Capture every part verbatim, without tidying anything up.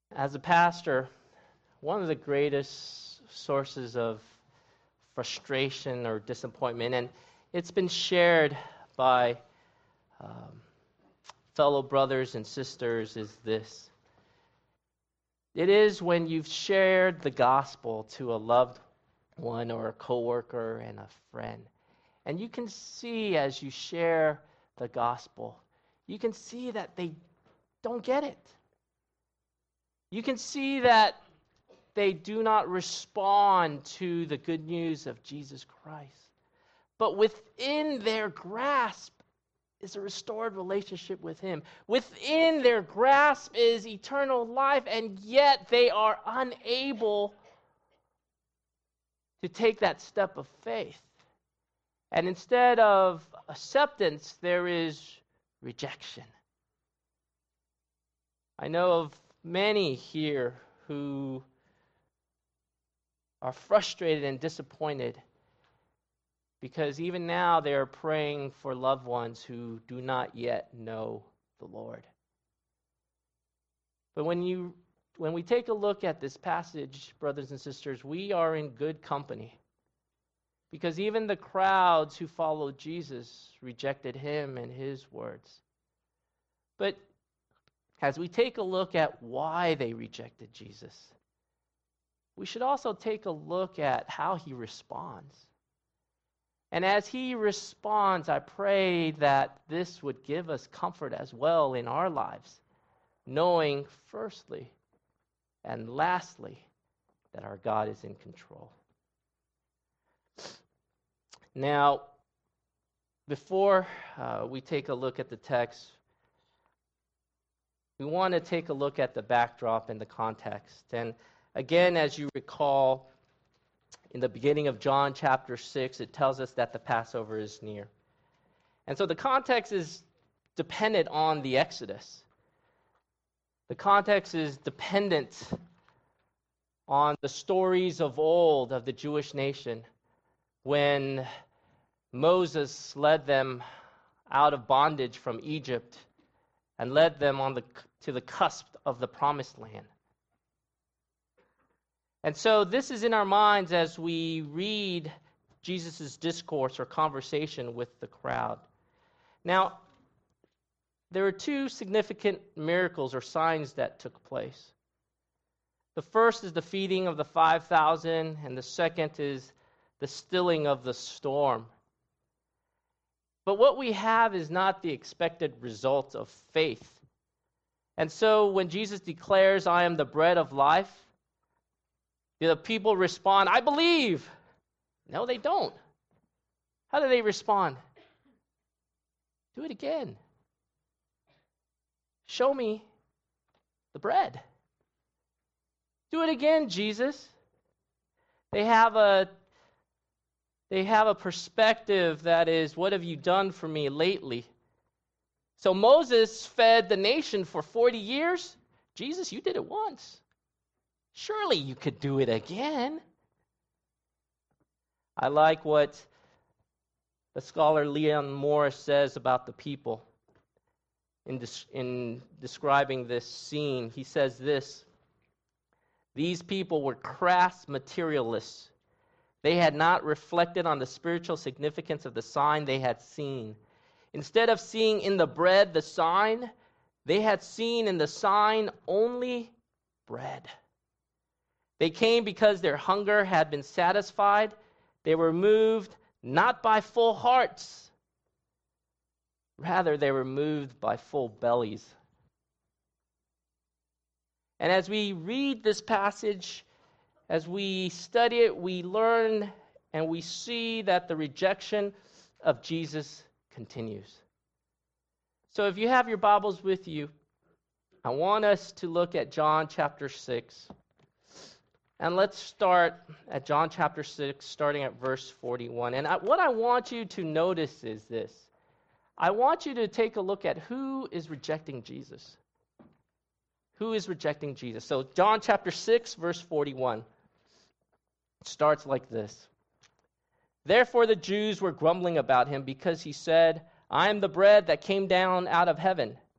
As a pastor, one of the greatest sources of frustration or disappointment, and it's been shared by um, fellow brothers and sisters, is this. It is when you've shared the gospel to a loved one or a coworker and a friend, and you can see as you share the gospel, you can see that they don't get it. You can see that they do not respond to the good news of Jesus Christ. But within their grasp is a restored relationship with Him. Within their grasp is eternal life, and yet they are unable to take that step of faith. And instead of acceptance, there is rejection. I know of many here who are frustrated and disappointed because even now they are praying for loved ones who do not yet know the Lord. But when you when we take a look at this passage, brothers and sisters, we are in good company. Because even the crowds who followed Jesus rejected Him and His words. But as we take a look at why they rejected Jesus, we should also take a look at how He responds. And as He responds, I pray that this would give us comfort as well in our lives, knowing firstly and lastly that our God is in control. Now, before uh, we take a look at the text, we want to take a look at the backdrop and the context. And again, as you recall, in the beginning of John chapter six, it tells us that the Passover is near. And so the context is dependent on the Exodus. The context is dependent on the stories of old of the Jewish nation when Moses led them out of bondage from Egypt and led them on the to the cusp of the promised land. And so this is in our minds as we read Jesus' discourse or conversation with the crowd. Now, there are two significant miracles or signs that took place. The first is the feeding of the five thousand, and the second is the stilling of the storm. But what we have is not the expected result of faith. And so when Jesus declares, "I am the bread of life," the people respond, "I believe." No, they don't. How do they respond? Do it again. Show me the bread. Do it again, Jesus. They have a they have a perspective that is, what have you done for me lately? So Moses fed the nation for forty years. Jesus, you did it once. Surely you could do it again. I like what the scholar Leon Morris says about the people in, des- in describing this scene. He says this: these people were crass materialists. They had not reflected on the spiritual significance of the sign they had seen. Instead of seeing in the bread the sign, they had seen in the sign only bread. They came because their hunger had been satisfied. They were moved not by full hearts. Rather, they were moved by full bellies. And as we read this passage, as we study it, we learn and we see that the rejection of Jesus continues. So if you have your Bibles with you, I want us to look at John chapter six. And let's start at John chapter six, starting at verse forty-one. And I, what I want you to notice is this. I want you to take a look at who is rejecting Jesus. Who is rejecting Jesus? So John chapter six, verse forty-one. It starts like this. Therefore the Jews were grumbling about him because he said, "I am the bread that came down out of heaven."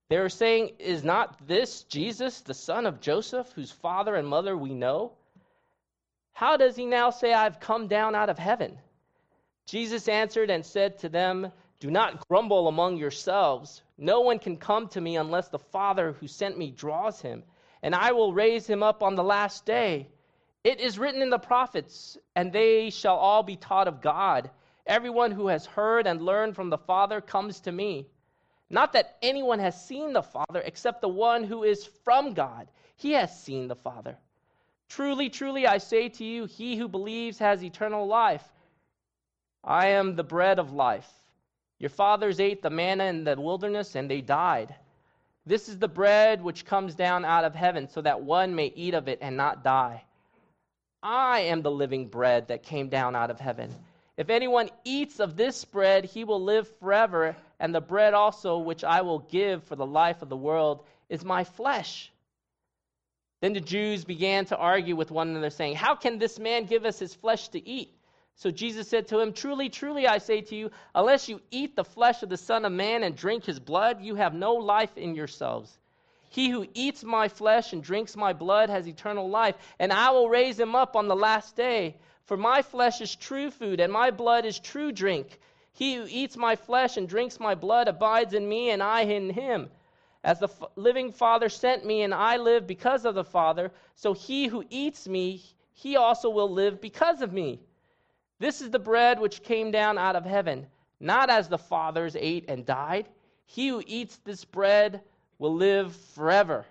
They were saying, "Is not this Jesus, the son of Joseph, whose father and mother we know? How does he now say, 'I've come down out of heaven'?" Jesus answered and said to them, "Do not grumble among yourselves. No one can come to me unless the Father who sent me draws him, and I will raise him up on the last day. It is written in the prophets, and they shall all be taught of God. Everyone who has heard and learned from the Father comes to me. Not that anyone has seen the Father except the one who is from God. He has seen the Father. Truly, truly, I say to you, he who believes has eternal life. I am the bread of life. Your fathers ate the manna in the wilderness, and they died. This is the bread which comes down out of heaven, so that one may eat of it and not die. I am the living bread that came down out of heaven. If anyone eats of this bread, he will live forever, and the bread also which I will give for the life of the world is my flesh." Then the Jews began to argue with one another, saying, "How can this man give us his flesh to eat?" So Jesus said to him, "Truly, truly, I say to you, unless you eat the flesh of the Son of Man and drink his blood, you have no life in yourselves. He who eats my flesh and drinks my blood has eternal life, and I will raise him up on the last day. For my flesh is true food, and my blood is true drink. He who eats my flesh and drinks my blood abides in me, and I in him. As the f- living Father sent me, and I live because of the Father, so he who eats me, he also will live because of me. This is the bread which came down out of heaven, not as the fathers ate and died. He who eats this bread will live forever."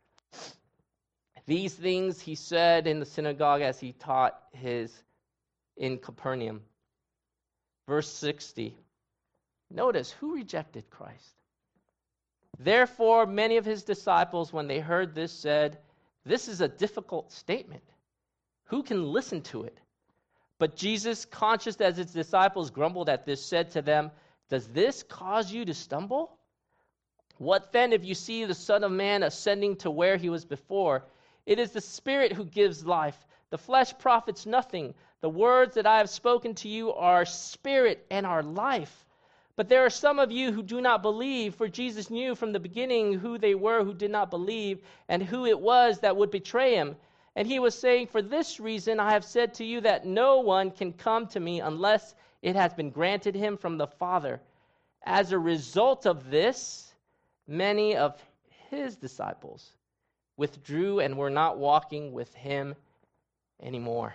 These things he said in the synagogue as he taught his in Capernaum. Verse sixty. Notice who rejected Christ. Therefore, many of his disciples, when they heard this, said, "This is a difficult statement. Who can listen to it?" But Jesus, conscious as his disciples grumbled at this, said to them, "Does this cause you to stumble? What then if you see the Son of Man ascending to where he was before? It is the Spirit who gives life. The flesh profits nothing. The words that I have spoken to you are spirit and are life. But there are some of you who do not believe, for Jesus knew from the beginning who they were who did not believe and who it was that would betray him. And he was saying, for this reason I have said to you that no one can come to me unless it has been granted him from the Father. As a result of this, many of his disciples withdrew and were not walking with him anymore.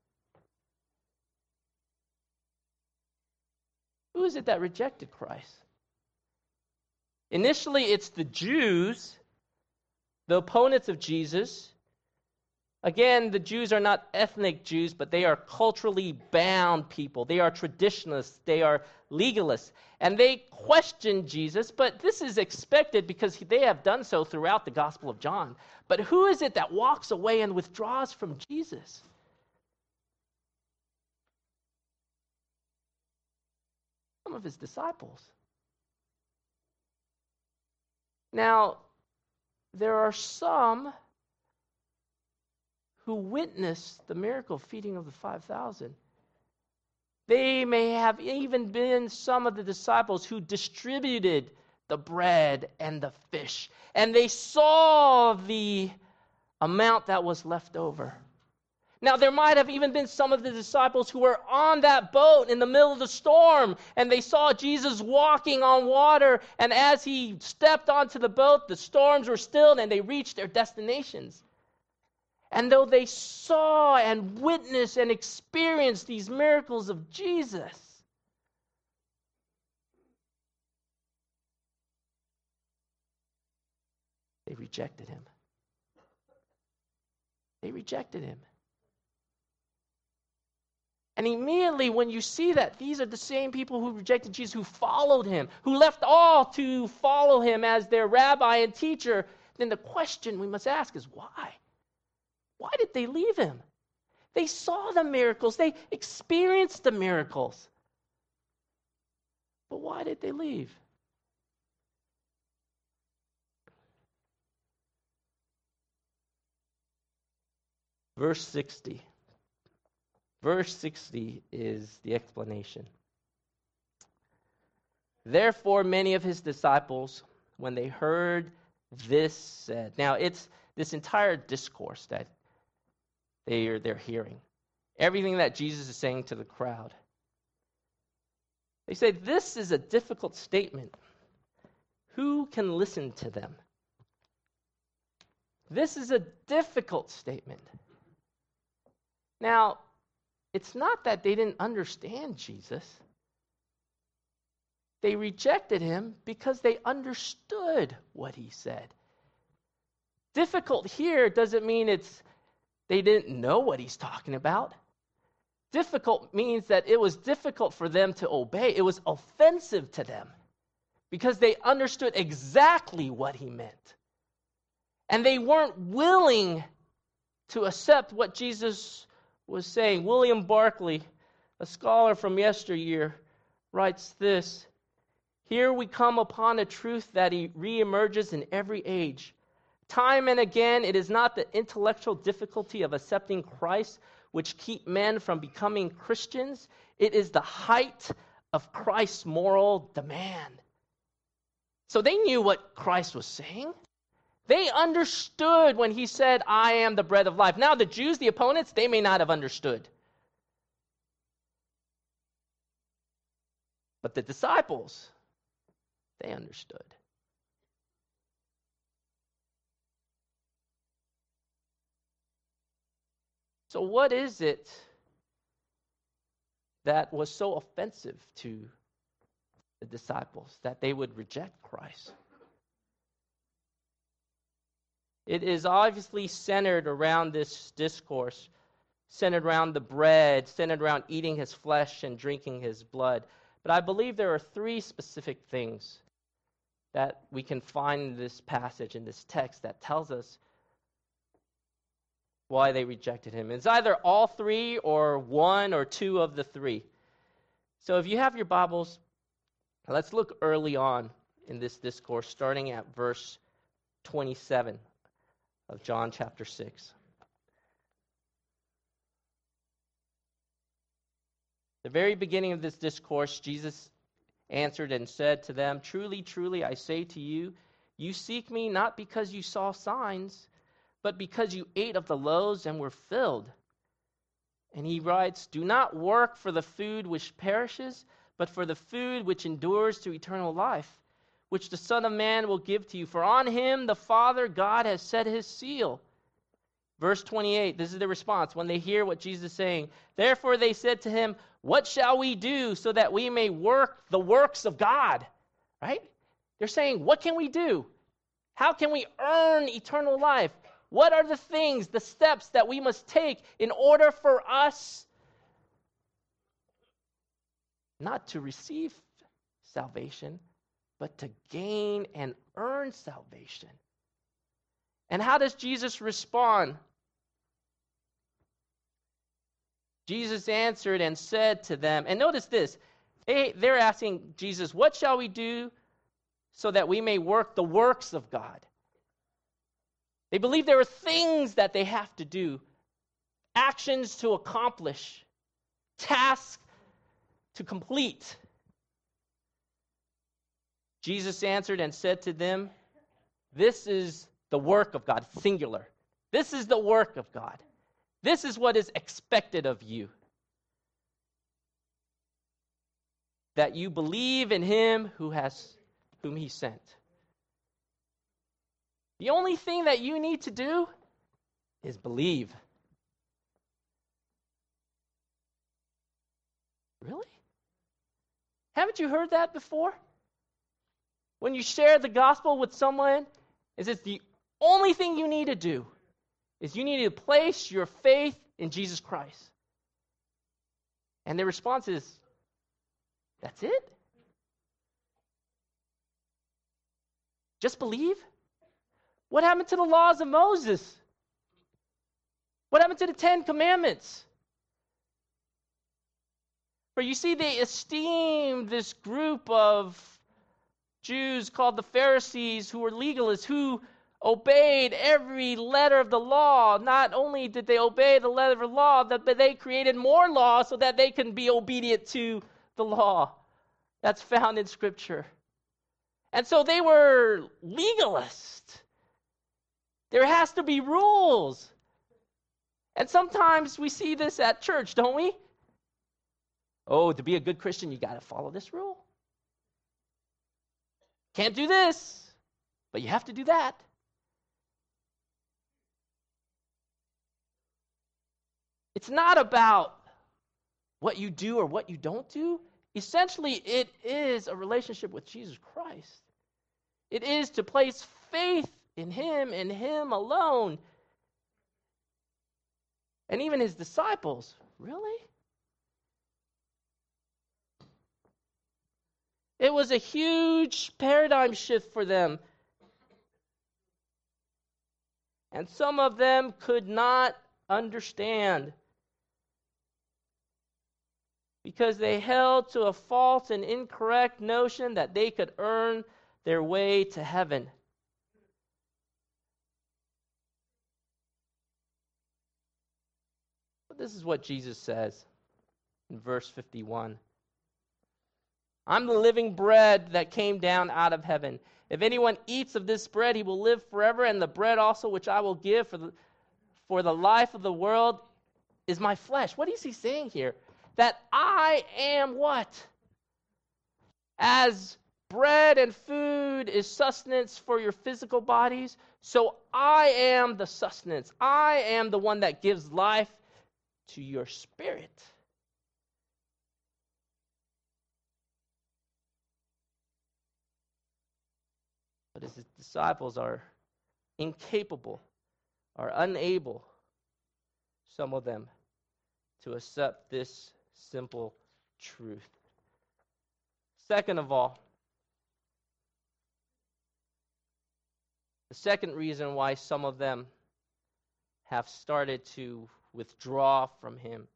Who is it that rejected Christ? Initially, it's the Jews, the opponents of Jesus. Again, the Jews are not ethnic Jews, but they are culturally bound people. They are traditionalists. They are legalists. And they question Jesus, but this is expected because they have done so throughout the Gospel of John. But who is it that walks away and withdraws from Jesus? Some of his disciples. Now, there are some who witnessed the miracle feeding of the five thousand. They may have even been some of the disciples who distributed the bread and the fish, and they saw the amount that was left over. Now, there might have even been some of the disciples who were on that boat in the middle of the storm, and they saw Jesus walking on water, and as he stepped onto the boat, the storms were stilled, and they reached their destinations. And though they saw and witnessed and experienced these miracles of Jesus, they rejected him. They rejected him. And immediately when you see that, these are the same people who rejected Jesus, who followed him, who left all to follow him as their rabbi and teacher, then the question we must ask is why? Why did they leave him? They saw the miracles. They experienced the miracles. But why did they leave? Verse sixty. Verse sixty is the explanation. Therefore, many of his disciples, when they heard this said. Now, it's this entire discourse that they are, they're hearing. Everything that Jesus is saying to the crowd. They say, this is a difficult statement. Who can listen to them? This is a difficult statement. Now, it's not that they didn't understand Jesus. They rejected him because they understood what he said. Difficult here doesn't mean it's they didn't know what he's talking about. Difficult means that it was difficult for them to obey. It was offensive to them because they understood exactly what he meant. And they weren't willing to accept what Jesus was saying. William Barclay, a scholar from yesteryear, writes this: here we come upon a truth that reemerges in every age. Time and again, it is not the intellectual difficulty of accepting Christ which keep men from becoming Christians. It is the height of Christ's moral demand. So they knew what Christ was saying. They understood when he said, I am the bread of life. Now the Jews, the opponents, they may not have understood. But the disciples, they understood. So what is it that was so offensive to the disciples that they would reject Christ? It is obviously centered around this discourse, centered around the bread, centered around eating his flesh and drinking his blood. But I believe there are three specific things that we can find in this passage, in this text, that tells us why they rejected him. It's either all three or one or two of the three. So if you have your Bibles, let's look early on in this discourse, starting at verse twenty-seven of John chapter six. The very beginning of this discourse, Jesus answered and said to them, truly, truly, I say to you, you seek me not because you saw signs, but because you ate of the loaves and were filled. And he writes, do not work for the food which perishes, but for the food which endures to eternal life, which the Son of Man will give to you. For on him the Father God has set his seal. Verse twenty-eight, this is the response when they hear what Jesus is saying. Therefore they said to him, what shall we do so that we may work the works of God? Right? They're saying, what can we do? How can we earn eternal life? What are the things, the steps that we must take in order for us not to receive salvation, but to gain and earn salvation? And how does Jesus respond? Jesus answered and said to them, and notice this, they, they're asking Jesus, what shall we do so that we may work the works of God? They believe there are things that they have to do, actions to accomplish, tasks to complete. Jesus answered and said to them, this is the work of God, singular. This is the work of God. This is what is expected of you. That you believe in him who has, whom he sent. The only thing that you need to do is believe. Really? Haven't you heard that before? When you share the gospel with someone, is it the only thing you need to do is you need to place your faith in Jesus Christ. And the response is, that's it? Just believe? What happened to the laws of Moses? What happened to the Ten Commandments? For you see, they esteemed this group of Jews called the Pharisees, who were legalists, who obeyed every letter of the law. Not only did they obey the letter of the law, but they created more law so that they can be obedient to the law that's found in Scripture. And so they were legalists. There has to be rules. And sometimes we see this at church, don't we? Oh, to be a good Christian, you got to follow this rule. Can't do this, but you have to do that. It's not about what you do or what you don't do. Essentially, it is a relationship with Jesus Christ. It is to place faith in him and him alone. And even his disciples, really? It was a huge paradigm shift for them. And some of them could not understand because they held to a false and incorrect notion that they could earn their way to heaven. But this is what Jesus says in verse fifty-one. I'm the living bread that came down out of heaven. If anyone eats of this bread, he will live forever, and the bread also which I will give for the, for the life of the world is my flesh. What is he saying here? That I am what? As bread and food is sustenance for your physical bodies, so I am the sustenance. I am the one that gives life to your spirit. But his disciples are incapable, are unable, some of them, to accept this simple truth. Second of all, the second reason why some of them have started to withdraw from him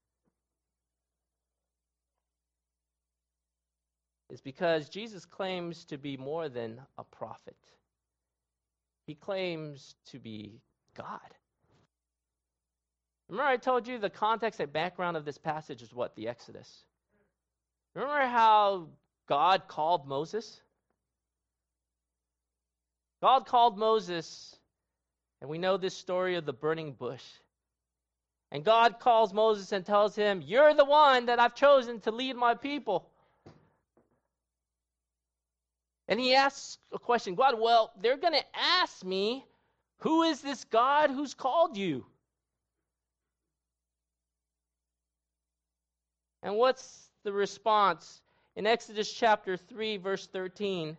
is because Jesus claims to be more than a prophet. He claims to be God. Remember I told you the context and background of this passage is what? The Exodus. Remember how God called Moses? God called Moses, and we know this story of the burning bush. And God calls Moses and tells him, you're the one that I've chosen to lead my people. And he asks a question, God, well, they're going to ask me, who is this God who's called you? And what's the response? In Exodus chapter three, verse thirteen,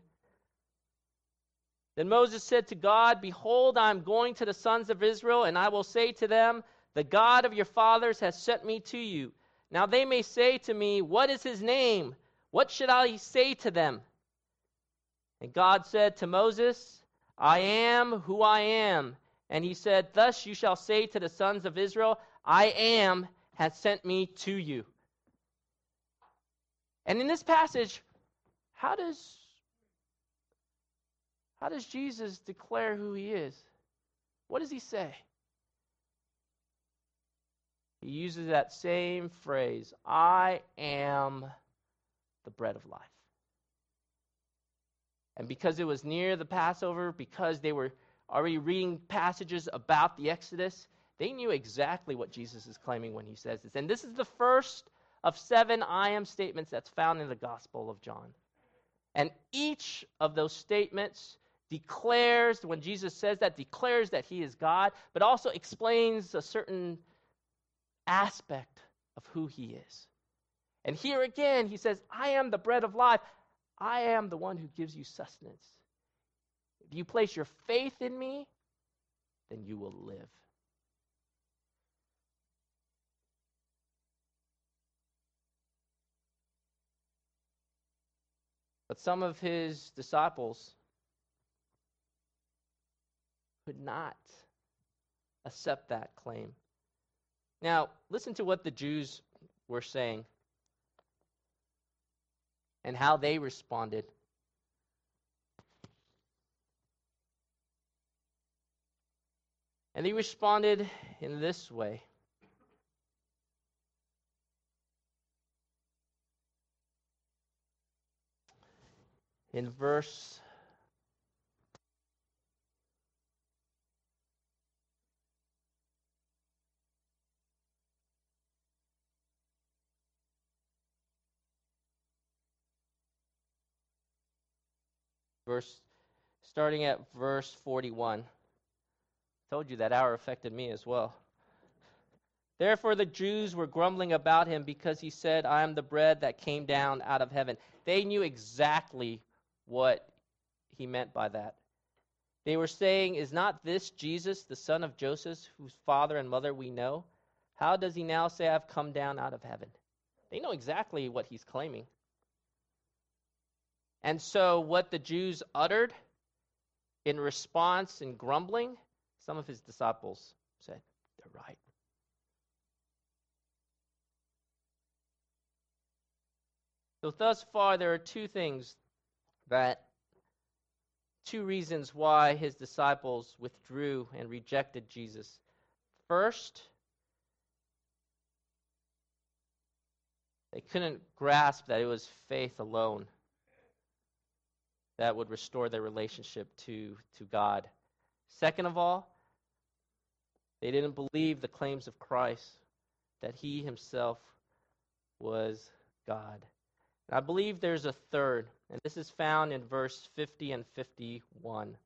then Moses said to God, behold, I am going to the sons of Israel, and I will say to them, the God of your fathers has sent me to you. Now they may say to me, what is his name? What should I say to them? And God said to Moses, I am who I am. And he said, thus you shall say to the sons of Israel, I am has sent me to you. And in this passage, how does, how does Jesus declare who he is? What does he say? He uses that same phrase, I am the bread of life. And because it was near the Passover, because they were already reading passages about the Exodus, they knew exactly what Jesus is claiming when he says this. And this is the first of seven I am statements that's found in the Gospel of John. And each of those statements declares, when Jesus says that, declares that he is God, but also explains a certain aspect of who he is. And here again, he says, I am the bread of life. I am the one who gives you sustenance. If you place your faith in me, then you will live. But some of his disciples could not accept that claim. Now, listen to what the Jews were saying and how they responded. And they responded in this way. In verse Verse, starting at verse forty-one. I told you that hour affected me as well. Therefore the Jews were grumbling about him because he said, I am the bread that came down out of heaven. They knew exactly what he meant by that. They were saying, is not this Jesus, the son of Joseph, whose father and mother we know? How does he now say, I've come down out of heaven? They know exactly what he's claiming. And so what the Jews uttered in response and grumbling, some of his disciples said, they're right. So thus far, there are two things that, two reasons why his disciples withdrew and rejected Jesus. First, they couldn't grasp that it was faith alone that would restore their relationship to, to God. Second of all, they didn't believe the claims of Christ, that he himself was God. And I believe there's a third, and this is found in verse fifty and fifty-one.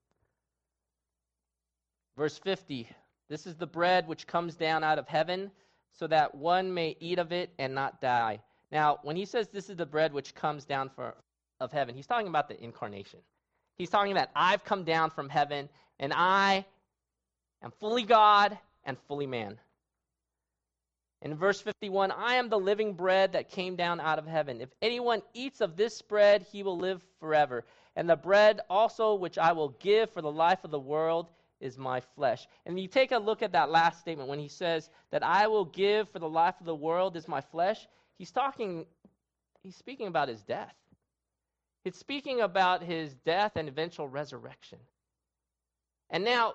Verse fifty, this is the bread which comes down out of heaven, so that one may eat of it and not die. Now, when he says this is the bread which comes down for, of heaven, he's talking about the incarnation. He's talking about I've come down from heaven, and I am fully God and fully man. In verse fifty-one, I am the living bread that came down out of heaven. If anyone eats of this bread, he will live forever. And the bread also which I will give for the life of the world is my flesh. And you take a look at that last statement when he says that I will give for the life of the world is my flesh. He's talking, he's speaking about his death. It's speaking about his death and eventual resurrection. And now,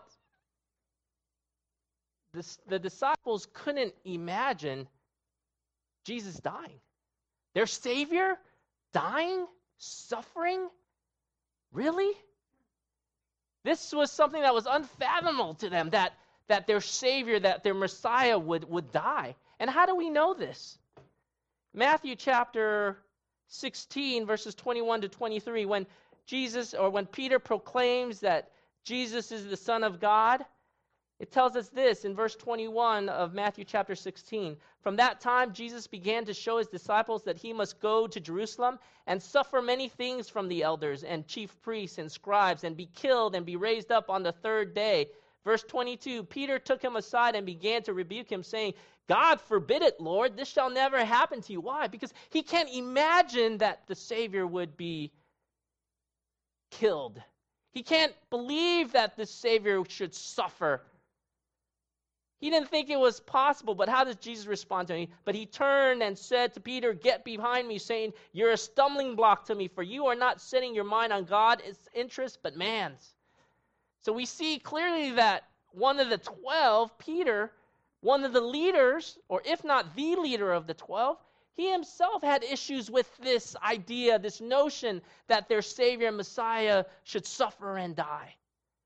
this, the disciples couldn't imagine Jesus dying. Their Savior dying, suffering? Really? This was something that was unfathomable to them, that, that their Savior, that their Messiah would, would die. And how do we know this? Matthew chapter sixteen, verses twenty-one to twenty-three, when Jesus, or when Peter proclaims that Jesus is the Son of God, it tells us this in verse twenty-one of Matthew chapter sixteen. From that time, Jesus began to show his disciples that he must go to Jerusalem and suffer many things from the elders and chief priests and scribes and be killed and be raised up on the third day. Verse twenty-two, Peter took him aside and began to rebuke him, saying, God forbid it, Lord, this shall never happen to you. Why? Because he can't imagine that the Savior would be killed. He can't believe that the Savior should suffer. He didn't think it was possible, but how does Jesus respond to him? But he turned and said to Peter, get behind me, saying, you're a stumbling block to me, for you are not setting your mind on God's interest, but man's. So we see clearly that one of the twelve, Peter, one of the leaders, or if not the leader of the twelve, he himself had issues with this idea, this notion that their Savior and Messiah should suffer and die.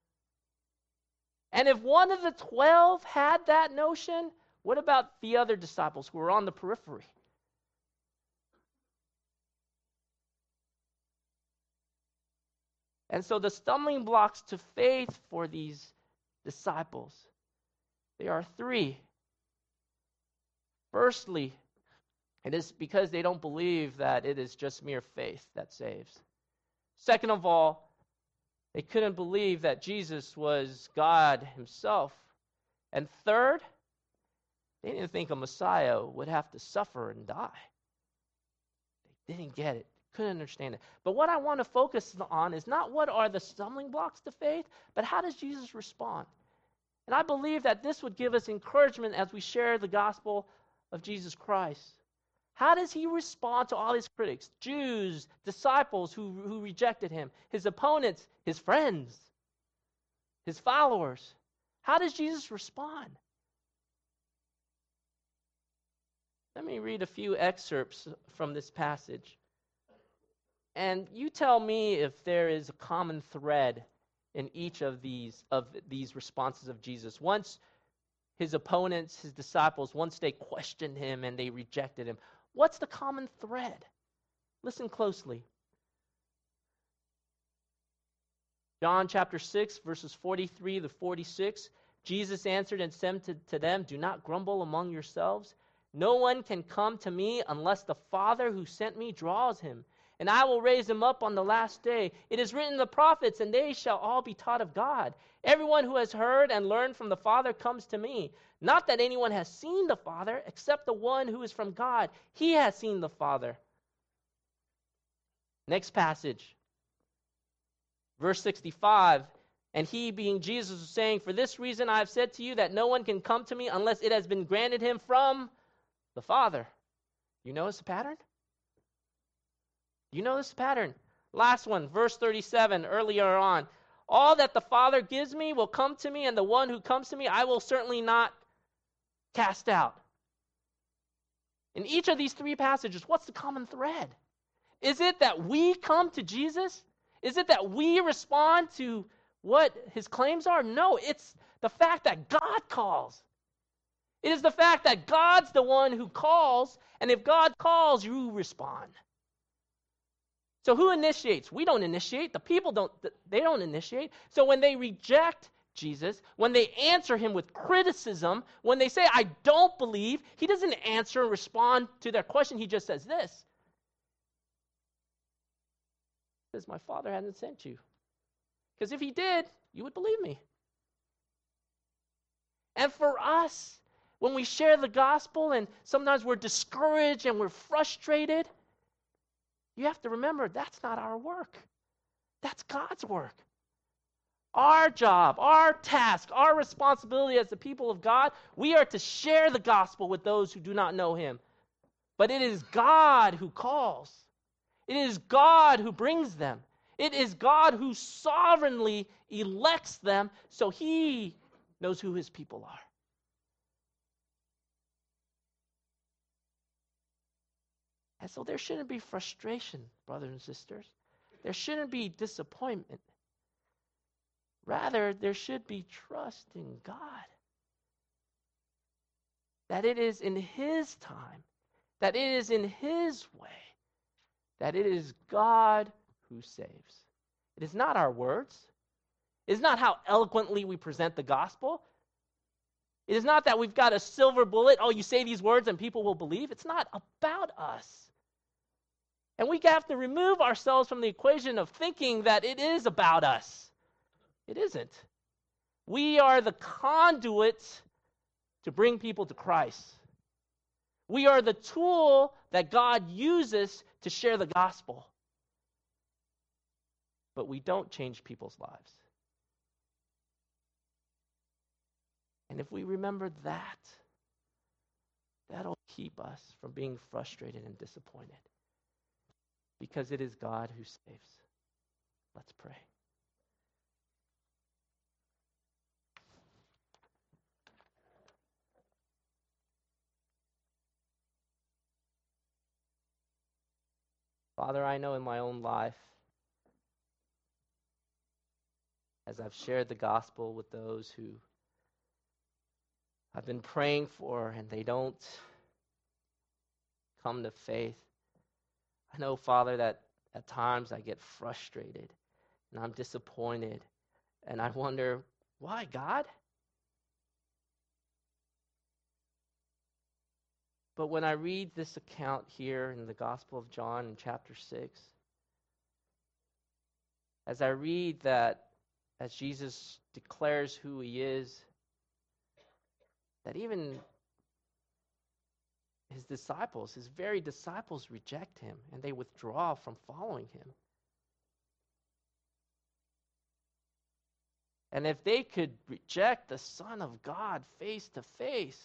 And if one of the twelve had that notion, what about the other disciples who were on the periphery? And so the stumbling blocks to faith for these disciples, they are three. Firstly, it is because they don't believe that it is just mere faith that saves. Second of all, they couldn't believe that Jesus was God himself. And third, they didn't think a Messiah would have to suffer and die. They didn't get it, couldn't understand it. But what I want to focus on is not what are the stumbling blocks to faith, but how does Jesus respond? And I believe that this would give us encouragement as we share the gospel of Jesus Christ. How does he respond to all his critics, Jews, disciples who, who rejected him, his opponents, his friends, his followers? How does Jesus respond? Let me read a few excerpts from this passage. And you tell me if there is a common thread in each of these of these responses of Jesus. Once his opponents, his disciples, once they questioned him and they rejected him, what's the common thread? Listen closely. John chapter six, verses forty-three to forty-six, Jesus answered and said to, to them, "Do not grumble among yourselves. No one can come to me unless the Father who sent me draws him, and I will raise him up on the last day. It is written in the prophets, and they shall all be taught of God. Everyone who has heard and learned from the Father comes to me. Not that anyone has seen the Father, except the one who is from God. He has seen the Father." Next passage. Verse sixty-five, "And he, being Jesus, was saying, 'For this reason I have said to you that no one can come to me unless it has been granted him from the Father.'" You notice the pattern? You notice the pattern. Last one, verse thirty-seven, earlier on. "All that the Father gives me will come to me, and the one who comes to me I will certainly not cast out." In each of these three passages, what's the common thread? Is it that we come to Jesus? Is it that we respond to what his claims are? No, it's the fact that God calls. It is the fact that God's the one who calls, and if God calls, you respond. So who initiates? We don't initiate. The people don't, they don't initiate. So when they reject Jesus, when they answer him with criticism, when they say, "I don't believe," he doesn't answer and respond to their question. He just says this. Says, "My Father hasn't sent you. Because if he did, you would believe me." And for us, when we share the gospel and sometimes we're discouraged and we're frustrated, you have to remember that's not our work. That's God's work. Our job, our task, our responsibility as the people of God, we are to share the gospel with those who do not know him. But it is God who calls. It is God who brings them. It is God who sovereignly elects them, so he knows who his people are. And so there shouldn't be frustration, brothers and sisters. There shouldn't be disappointment. Rather, there should be trust in God. That it is in his time, that it is in his way, that it is God who saves. It is not our words. It is not how eloquently we present the gospel. It is not that we've got a silver bullet, oh, you say these words and people will believe. It's not about us. And we have to remove ourselves from the equation of thinking that it is about us. It isn't. We are the conduit to bring people to Christ. We are the tool that God uses to share the gospel. But we don't change people's lives. And if we remember that, that'll keep us from being frustrated and disappointed. Because it is God who saves. Let's pray. Father, I know in my own life, as I've shared the gospel with those who I've been praying for and they don't come to faith, I know, Father, that at times I get frustrated and I'm disappointed and I wonder, why, God? But when I read this account here in the Gospel of John in chapter six, as I read that, as Jesus declares who he is, that even his disciples, his very disciples, reject him and they withdraw from following him. And if they could reject the Son of God face to face,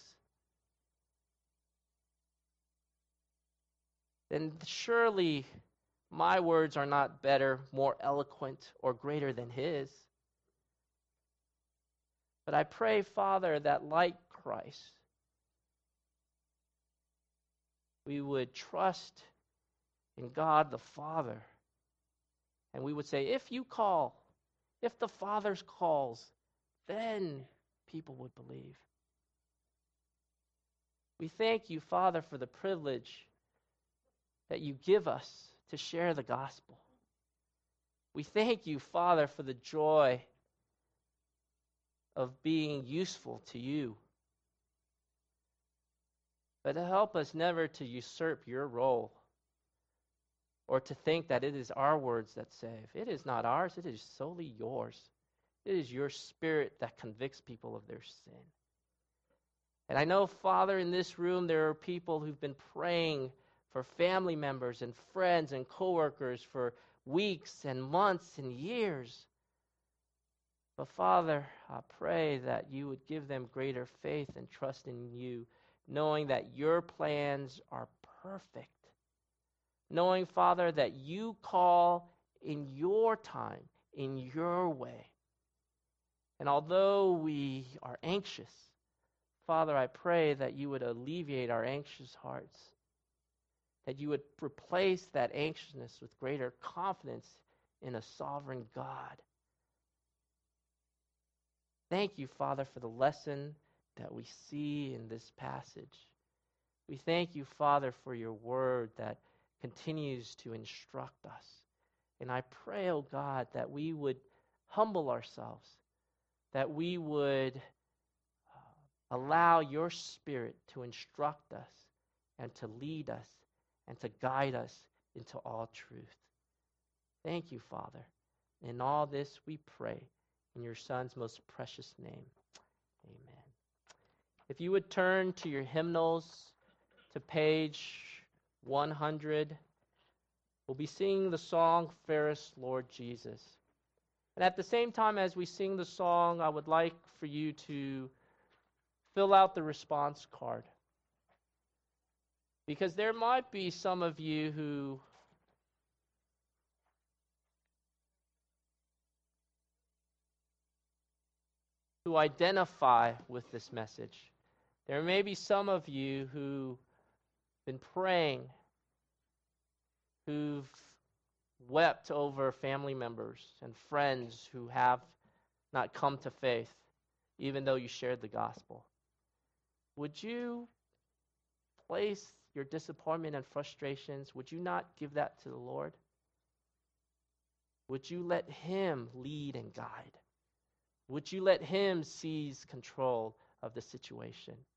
then surely my words are not better, more eloquent, or greater than his. But I pray, Father, that like Christ, we would trust in God the Father. And we would say, if you call, if the Father calls, then people would believe. We thank you, Father, for the privilege that you give us to share the gospel. We thank you, Father, for the joy of being useful to you. But help us never to usurp your role or to think that it is our words that save. It is not ours, it is solely yours. It is your Spirit that convicts people of their sin. And I know, Father, in this room there are people who've been praying for family members and friends and coworkers for weeks and months and years. But Father, I pray that you would give them greater faith and trust in you, knowing that your plans are perfect. Knowing, Father, that you call in your time, in your way. And although we are anxious, Father, I pray that you would alleviate our anxious hearts, that you would replace that anxiousness with greater confidence in a sovereign God. Thank you, Father, for the lesson that we see in this passage. We thank you, Father, for your word that continues to instruct us. And I pray, oh God, that we would humble ourselves, that we would uh, allow your Spirit to instruct us and to lead us and to guide us into all truth. Thank you, Father. In all this we pray in your Son's most precious name. Amen. If you would turn to your hymnals to page one hundred, we'll be singing the song, Fairest Lord Jesus. And at the same time as we sing the song, I would like for you to fill out the response card. Because there might be some of you who who identify with this message. There may be some of you who've been praying, who've wept over family members and friends who have not come to faith, even though you shared the gospel. Would you place your disappointment and frustrations, would you not give that to the Lord? Would you let him lead and guide? Would you let him seize control of the situation?